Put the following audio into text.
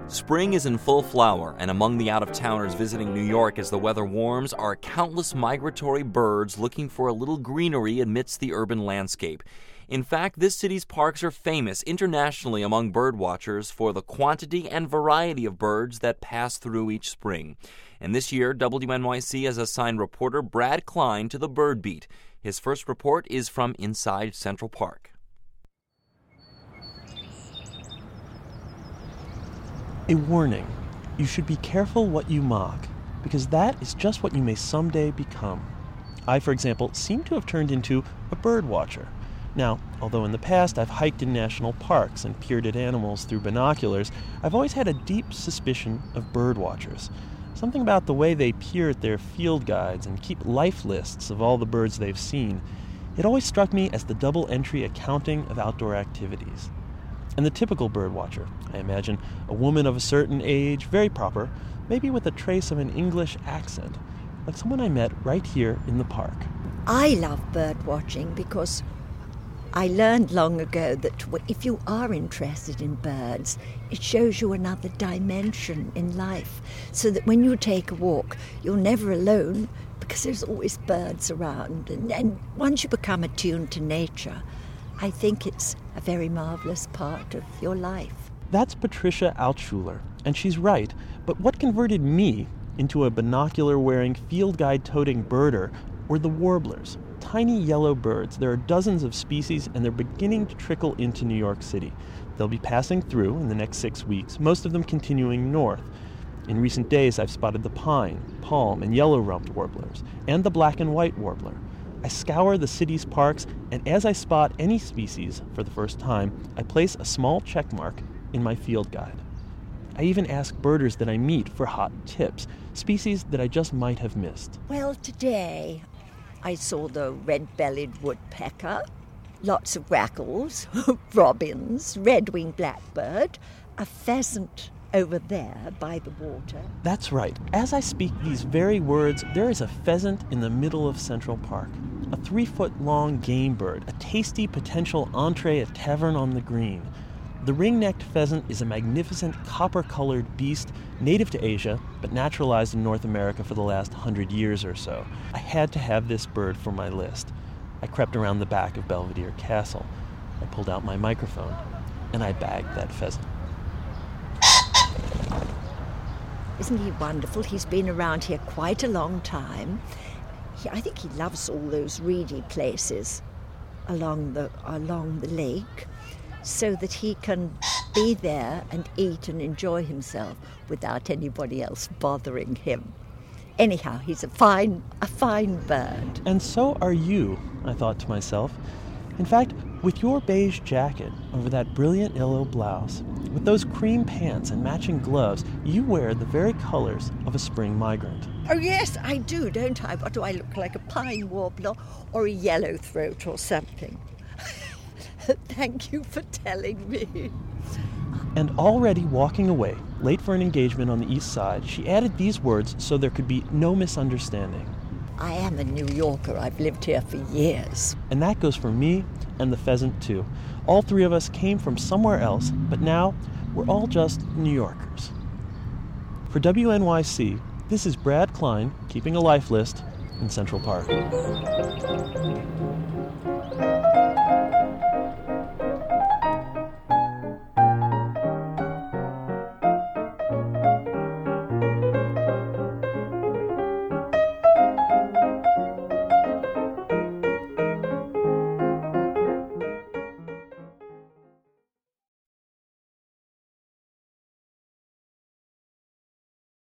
Spring is in full flower, and among the out-of-towners visiting New York as the weather warms are countless migratory birds looking for a little greenery amidst the urban landscape. In fact, this city's parks are famous internationally among birdwatchers for the quantity and variety of birds that pass through each spring. And this year, WNYC has assigned reporter Brad Klein to the Bird Beat. His first report is from inside Central Park. A warning. You should be careful what you mock, because that is just what you may someday become. I, for example, seem to have turned into a bird watcher. Now, although in the past I've hiked in national parks and peered at animals through binoculars, I've always had a deep suspicion of bird watchers. Something about the way they peer at their field guides and keep life lists of all the birds they've seen. It always struck me as the double-entry accounting of outdoor activities. And the typical birdwatcher, I imagine a woman of a certain age, very proper, maybe with a trace of an English accent, like someone I met right here in the park. I love bird watching because I learned long ago that if you are interested in birds, it shows you another dimension in life, so that when you take a walk, you're never alone because there's always birds around. And once you become attuned to nature, I think it's a very marvelous part of your life. That's Patricia Altschuler, and she's right. But what converted me into a binocular-wearing, field guide-toting birder were the warblers, tiny yellow birds. There are dozens of species, and they're beginning to trickle into New York City. They'll be passing through in the next 6 weeks, most of them continuing north. In recent days, I've spotted the pine, palm, and yellow-rumped warblers, and the black and white warbler. I scour the city's parks, and as I spot any species for the first time, I place a small check mark in my field guide. I even ask birders that I meet for hot tips, species that I just might have missed. Well, today I saw the red-bellied woodpecker, lots of grackles, robins, red-winged blackbird, a pheasant over there by the water. That's right. As I speak these very words, there is a pheasant in the middle of Central Park. A 3-foot-long game bird, a tasty potential entree at Tavern on the Green. The ring-necked pheasant is a magnificent copper-colored beast native to Asia, but naturalized in North America for the last 100 years or so. I had to have this bird for my list. I crept around the back of Belvedere Castle. I pulled out my microphone, and I bagged that pheasant. Isn't he wonderful? He's been around here quite a long time. I think he loves all those reedy places along the lake, so that he can be there and eat and enjoy himself without anybody else bothering him. Anyhow, he's a fine bird. And so are you, I thought to myself. In fact, with your beige jacket over that brilliant yellow blouse, with those cream pants and matching gloves, you wear the very colors of a spring migrant. Oh yes, I do, don't I? What do I look like, a pine warbler or a yellowthroat or something? Thank you for telling me. And already walking away, late for an engagement on the East Side, she added these words so there could be no misunderstanding. I am a New Yorker. I've lived here for years. And that goes for me and the pheasant, too. All three of us came from somewhere else, but now we're all just New Yorkers. For WNYC, this is Brad Klein, keeping a life list in Central Park.